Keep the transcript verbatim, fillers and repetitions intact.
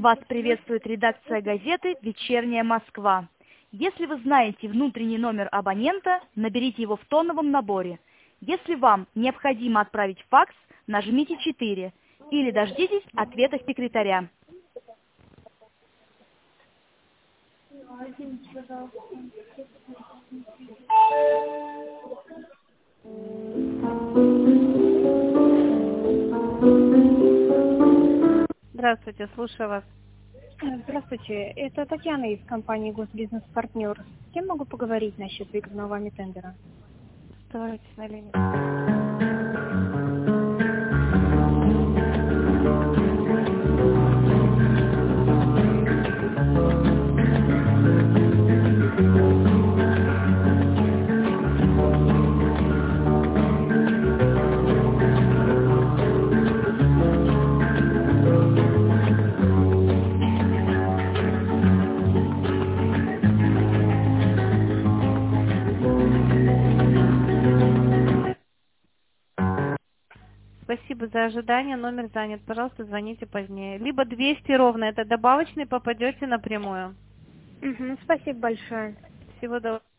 Вас приветствует редакция газеты «Вечерняя Москва». Если вы знаете внутренний номер абонента, наберите его в тоновом наборе. Если вам необходимо отправить факс, нажмите четыре или дождитесь ответа секретаря. Здравствуйте, слушаю вас. Здравствуйте, это Татьяна из компании «Госбизнес-партнер». С кем могу поговорить насчет выигранного вами тендера? Оставайтесь на линии. Спасибо за ожидание. Номер занят. Пожалуйста, звоните позднее. Либо двести ровно. Это добавочный, попадете напрямую. Угу, спасибо большое. Всего доброго.